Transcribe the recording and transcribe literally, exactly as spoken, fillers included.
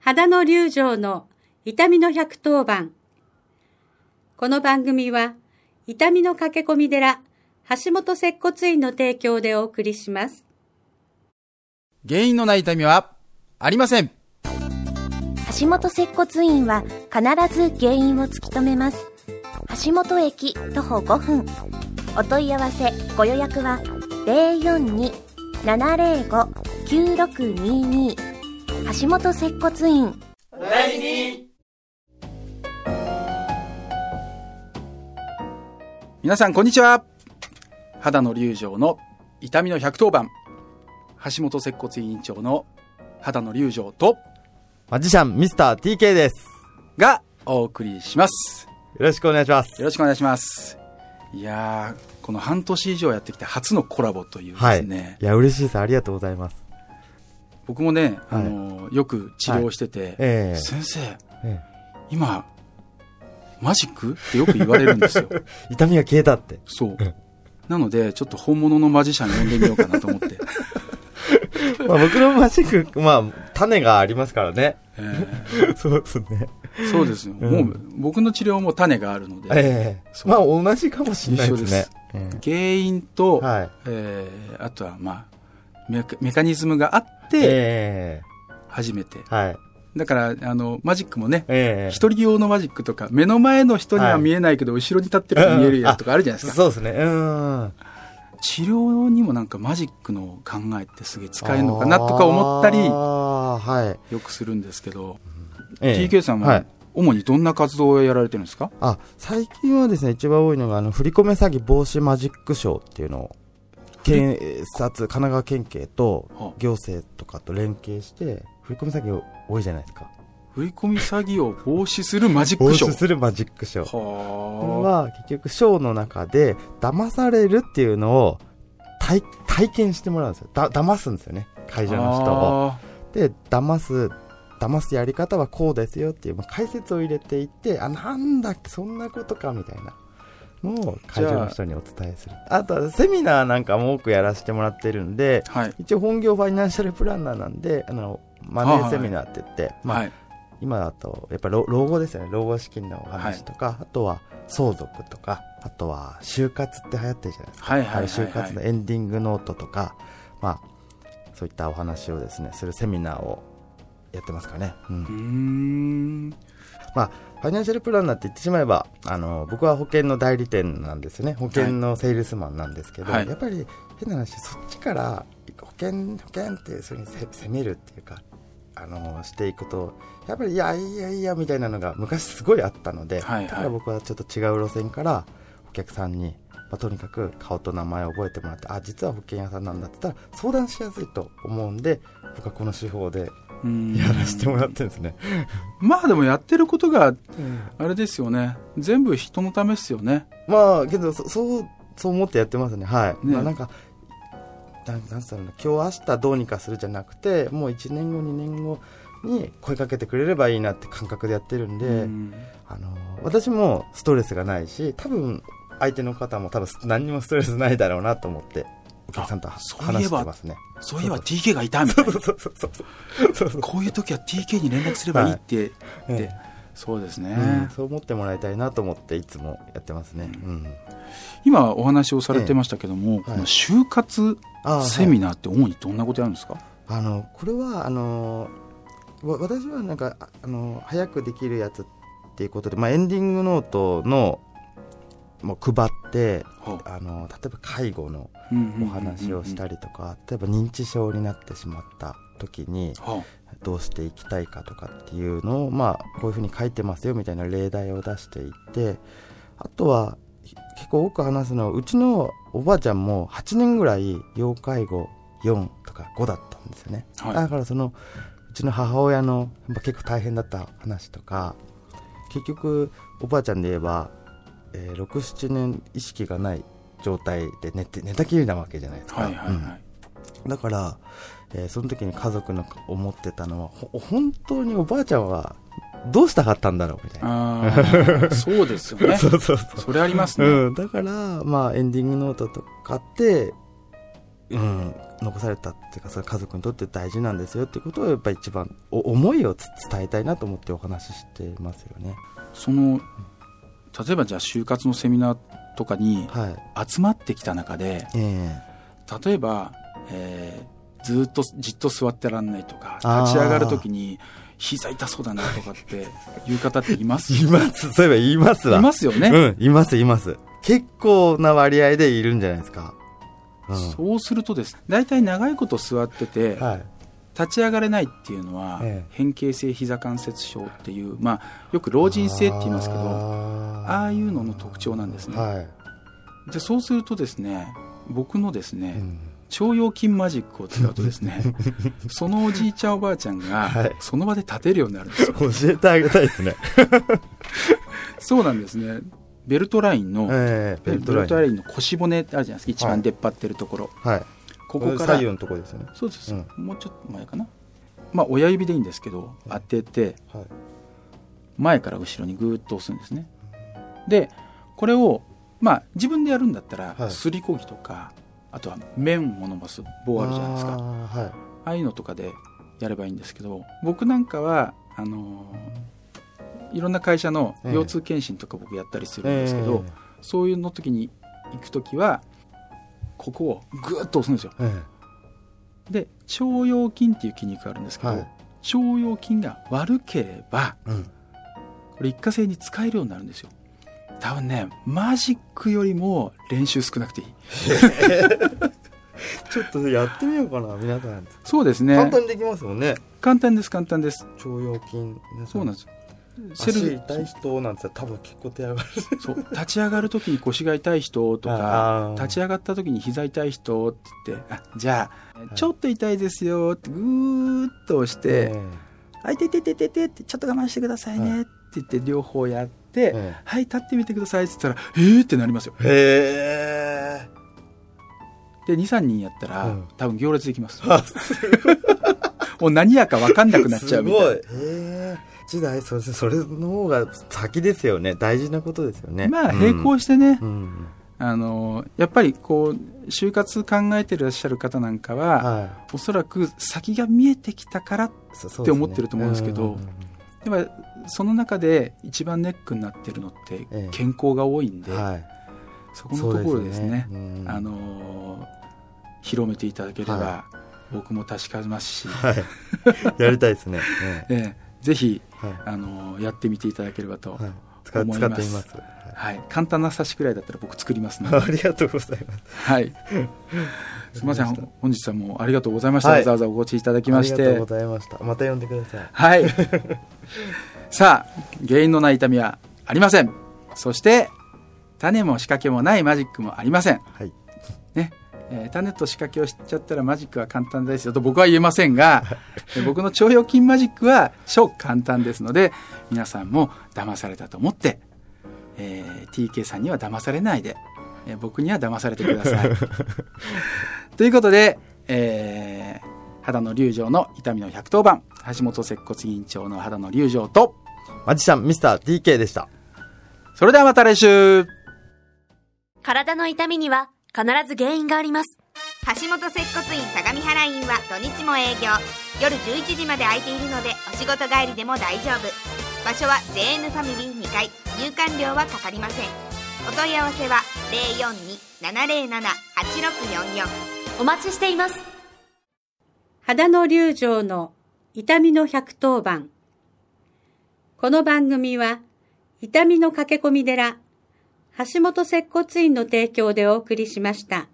秦野龍城の痛みの百当番。この番組は痛みの駆け込み寺橋本接骨院の提供でお送りします。 原因のない痛みはありません。 橋本接骨院は必ず原因を突き止めます。橋本駅徒歩ごふん。お問い合わせご予約は ゼロよんに ななゼロご きゅうろくにに。橋本接骨院。 お大事に。皆さんこんにちは。秦野龍城の痛みの百当番、橋本接骨院長の秦野龍城とマジシャンミスター ティーケー ですがお送りします。 よろしくお願いします。 よろしくお願いします。いやー、この半年以上やってきて初のコラボというですね、 はい、いや嬉しいです。ありがとうございます。 僕もね、はい、あのよく治療してて、はいえー、先生、えー、今マジックってよく言われるんですよ痛みが消えたって。 そうなのでちょっと本物のマジシャン呼んでみようかなと思ってまあ僕のマジック、まあ種がありますからね、えー、そうですね。 そうですよ、うん、もう僕の治療も種があるので、えー、まあ同じかもしれないですね。 一緒です、えー、原因と、はいえー、あとはまあメカ、メカニズムがあって初めて、えーはい、だからあのマジックもね、えー、一人用のマジックとか目の前の人には見えないけど、はい、後ろに立ってると見えるやつとかあるじゃないですか、 うん、そうですね。うん治療にもなんかマジックの考えってすげえ使えるのかなとか思ったり、はい、よくするんですけど、えー、ティーケー さんは主にどんな活動をやられてるんですか？ あ、最近はですね一番多いのがあの振り込め詐欺防止マジックショーっていうのを検察神奈川県警と行政とかと連携して振り込み詐欺多いじゃないですか。 振り込み詐欺を防止するマジックショー。 防止するマジックショー。これは結局ショーの中で騙されるっていうのを 体, 体験してもらうんですよ。だ騙すんですよね、会場の人を。で騙す騙すやり方はこうですよっていう、まあ、解説を入れていって、あ、なんだそんなことかみたいなのを会場の人にお伝えする。 あ, あとはセミナーなんかも多くやらせてもらってるんで、はい、一応本業ファイナンシャルプランナーなんで、あのマネーセミナーって言って、はいまあはい、今だとやっぱり老後ですよね。老後資金のお話とか、はい、あとは相続とか、あとは就活って流行ってるじゃないですか、はいはいはいはい、就活のエンディングノートとか、まあ、そういったお話をですねするセミナーをやってますかね、うん、うーんまあファイナンシャルプランナーって言ってしまえば、あの僕は保険の代理店なんですよね。保険のセールスマンなんですけど、はい、やっぱり変な話、そっちから保険保険ってそういう風に攻めるっていうか、あのしていくとやっぱりいやいやいやみたいなのが昔すごいあったので、はいはい、だから僕はちょっと違う路線からお客さんに、まあ、とにかく顔と名前を覚えてもらって、あ、実は保険屋さんなんだって言ったら相談しやすいと思うんで、僕はこの手法でやらせてもらってるんですねまあでもやってることがあれですよね、うん、全部人のためですよね。 まあけど そ, そうそう思ってやってますね。はい、ね、まあ、なんかなんなんつうの、今日明日どうにかするじゃなくて、もういちねんごにねんごに声かけてくれればいいなって感覚でやってるんで、うん、あの私もストレスがないし、多分相手の方も多分何にもストレスないだろうなと思ってお客さんと話してますね。 そういえば ティーケー がいたみたいな。こういう時は ティーケー に連絡すればいいって、はい、で、そうですね、 うん、そう思ってもらいたいなと思っていつもやってますね、うん、 今お話をされてましたけども、ええ、この就活セミナーって主にどんなことやるんですか？ あのこれはあの私はなんかあの早くできるやつっていうことで、まあ、エンディングノートのもう配って、あの例えば介護のお話をしたりとか、例えば認知症になってしまった時にどうしていきたいかとかっていうのを、まあ、こういうふうに書いてますよみたいな例題を出していって、あとは結構多く話すのは、うちのおばあちゃんもはちねんぐらい要介護よんとかごだったんですよね、はい、だからそのうちの母親の結構大変だった話とか、結局おばあちゃんで言えばえー、ろく、ななねん意識がない状態で 寝, て寝たきりなわけじゃないですか、はいはいはい、うん、だから、えー、その時に家族の思ってたのは、ほ本当におばあちゃんはどうしたかったんだろうみたいな。 あそうですよねそうそうそう、それありますね、 うん、だから、まあ、エンディングノートとかってうん、残されたっていうか、それ家族にとって大事なんですよっていうことをやっぱり一番お思いを伝えたいなと思ってお話ししてますよね。 その例えばじゃあ就活のセミナーとかに集まってきた中で、はい、えー、例えば、えー、ずっとじっと座ってらんないとか、立ち上がるときに膝痛そうだなとかっていう方っていますいます。そういえば言いますわ。 いますよね。 うん、いますいます。結構な割合でいるんじゃないですか。 うん、そうするとです、大体長いこと座ってて、はい、立ち上がれないっていうのは、ええ、変形性膝関節症っていう、まあ、よく老人性って言いますけど、あ, ああいうのの特徴なんですね、はい、でそうするとですね、僕のですね、うん、腸腰筋マジックを使うとですねそのおじいちゃんおばあちゃんが、はい、その場で立てるようになるんですよ。 教えてあげたいですねそうなんですね。ベルトラインの、 えー、ベルトライン、 ベルトラインの腰骨ってあるじゃないですか、一番出っ張ってるところ、 はい、 ここから左右のところですよね。 そうです、うん、もうちょっと前かな、まあ、親指でいいんですけど当てて、はい、前から後ろにグーッと押すんですね。でこれを、まあ、自分でやるんだったら、はい、すりこぎとか、あとは麺を伸ばす棒あるじゃないですか、 あ,、はい、ああいうのとかでやればいいんですけど、僕なんかはあのー、いろんな会社の腰痛検診とか僕やったりするんですけど、えー、そういうの時に行く時はここをグーッと押すんですよ、えー、で腸腰筋っていう筋肉があるんですけど、はい、腸腰筋が悪ければ、うん、これ一過性に使えるようになるんですよ。多分ね、マジックよりも練習少なくていいちょっとやってみようかな、皆さん。 そうですね、 簡単にできますもんね。 簡単です簡単です。 腸腰筋、 そうなんです。 足痛い人なんて多分結構手上がるそう立ち上がるときに腰が痛い人とか、立ち上がったときに膝痛い人って言って、あじゃあ、はい、ちょっと痛いですよってぐーっと押して、あいてててててってちょっと我慢してくださいねって言って両方やって、はい、はい、立ってみてくださいって言ったらえーってなりますよ。 へー。で に,さん 人やったら、うん、多分行列できますもう何やか分かんなくなっちゃうみたいな。すごい。 へー。時代、それ、それの方が先ですよね。大事なことですよね。 まあ並行してね、うん、あのやっぱりこう就活考えていらっしゃる方なんかは、はい、おそらく先が見えてきたからって思ってると思うんですけど、でもその中で一番ネックになってるのって健康が多いんで、ええ、はい、そこのところですね、すね、うん、あの広めていただければ、はい、僕も助かりますし、 はい、やりたいですね、 ええ、ぜひ、はい、あのやってみていただければと思います、はい、 使ってみます、 はい、簡単な冊子くらいだったら僕作りますのでありがとうございます、 はい、すみません、本日はもうありがとうございました、はい、わざわざお越しいただきまして。 ありがとうございました。また呼んでください。 はいさあ、原因のない痛みはありません。そして種も仕掛けもないマジックもありません、はいね、えー、種と仕掛けを知っちゃったらマジックは簡単ですよと僕は言えませんが僕の腸腰筋マジックは超簡単ですので、皆さんも騙されたと思って、えー、ティーケー さんには騙されないで、えー、僕には騙されてくださいということで、えー、肌の龍城の痛みのひゃくとおばん、橋本接骨院長の肌の龍城とマジシャンミスター ティーケー でした。 それではまた来週。 体の痛みには必ず原因があります。 橋本接骨院相模原院は土日も営業、夜じゅういちじまで空いているのでお仕事帰りでも大丈夫。場所は ジェーエヌ ファミリーにかい、入館料はかかりません。お問い合わせは ゼロよんに ななゼロなな はちろくよんよん。 お待ちしています。 肌の龍城の痛みのひゃくとおばん。この番組は痛みの駆け込み寺橋本接骨院の提供でお送りしました。